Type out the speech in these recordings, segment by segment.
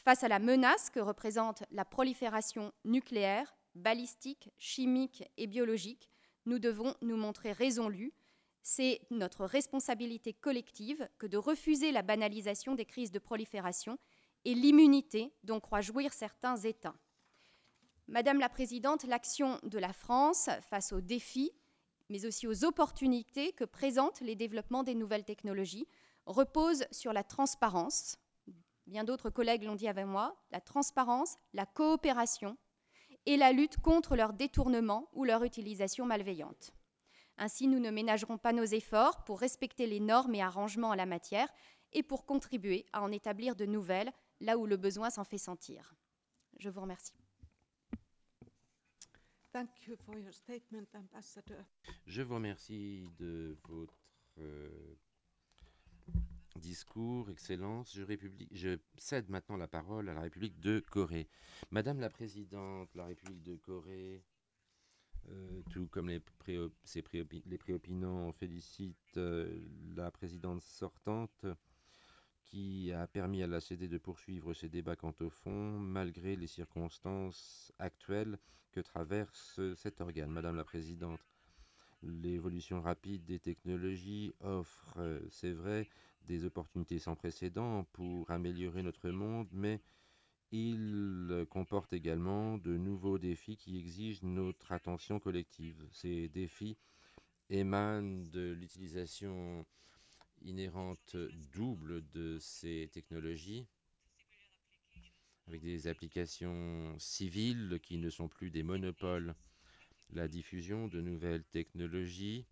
Face à la menace que représente la prolifération nucléaire, balistique, chimique et biologique, nous devons nous montrer résolus. C'est notre responsabilité collective que de refuser la banalisation des crises de prolifération et l'immunité dont croient jouir certains États. Madame la Présidente, l'action de la France face aux défis, mais aussi aux opportunités que présentent les développements des nouvelles technologies, repose sur la transparence. Bien d'autres collègues l'ont dit avant moi, la transparence, la coopération et la lutte contre leur détournement ou leur utilisation malveillante. Ainsi, nous ne ménagerons pas nos efforts pour respecter les normes et arrangements en la matière et pour contribuer à en établir de nouvelles là où le besoin s'en fait sentir. Je vous remercie. Thank you for your statement, Ambassador. Je vous remercie de votre discours, Excellence. Je cède maintenant la parole à la République de Corée. Madame la Présidente, la République de Corée, tout comme les préopinants, félicite la présidente sortante qui a permis à la CD de poursuivre ses débats quant au fond, malgré les circonstances actuelles que traverse cet organe. Madame la Présidente, l'évolution rapide des technologies offre, c'est vrai, des opportunités sans précédent pour améliorer notre monde, mais il comporte également de nouveaux défis qui exigent notre attention collective. Ces défis émanent de l'utilisation inhérente double de ces technologies, avec des applications civiles qui ne sont plus des monopoles. La diffusion de nouvelles technologies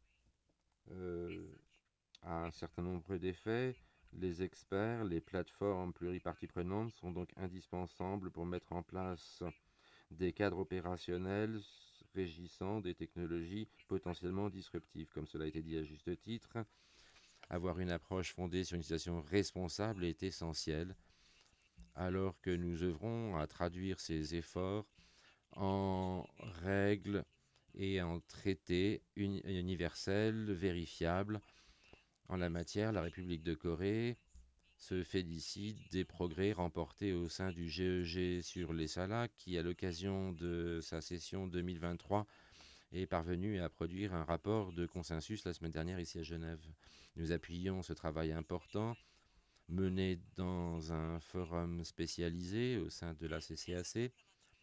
a un certain nombre d'effets. Les experts, les plateformes pluriparties prenantes sont donc indispensables pour mettre en place des cadres opérationnels régissant des technologies potentiellement disruptives. Comme cela a été dit à juste titre, avoir une approche fondée sur une utilisation responsable est essentiel, alors que nous œuvrons à traduire ces efforts en règles et en traités universels vérifiables. En la matière, la République de Corée se félicite des progrès remportés au sein du GEG sur les SALAC, qui, à l'occasion de sa session 2023, est parvenu à produire un rapport de consensus la semaine dernière ici à Genève. Nous appuyons ce travail important mené dans un forum spécialisé au sein de la CCAC.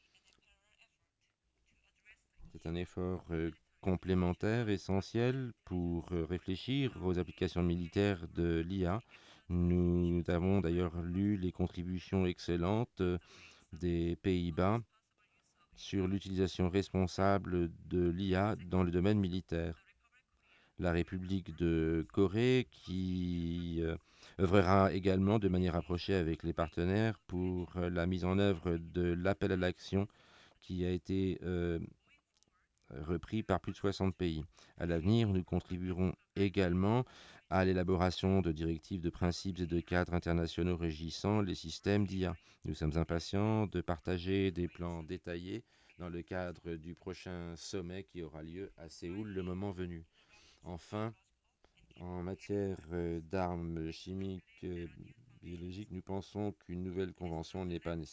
C'est un effort complémentaire, essentiel pour réfléchir aux applications militaires de l'IA. Nous avons d'ailleurs lu les contributions excellentes des Pays-Bas sur l'utilisation responsable de l'IA dans le domaine militaire. La République de Corée qui œuvrera également de manière rapprochée avec les partenaires pour la mise en œuvre de l'appel à l'action qui a été repris par plus de 60 pays. À l'avenir, nous contribuerons également à l'élaboration de directives, de principes et de cadres internationaux régissant les systèmes d'IA. Nous sommes impatients de partager des plans détaillés dans le cadre du prochain sommet qui aura lieu à Séoul le moment venu. Enfin, en matière d'armes chimiques biologiques, nous pensons qu'une nouvelle convention n'est pas nécessaire.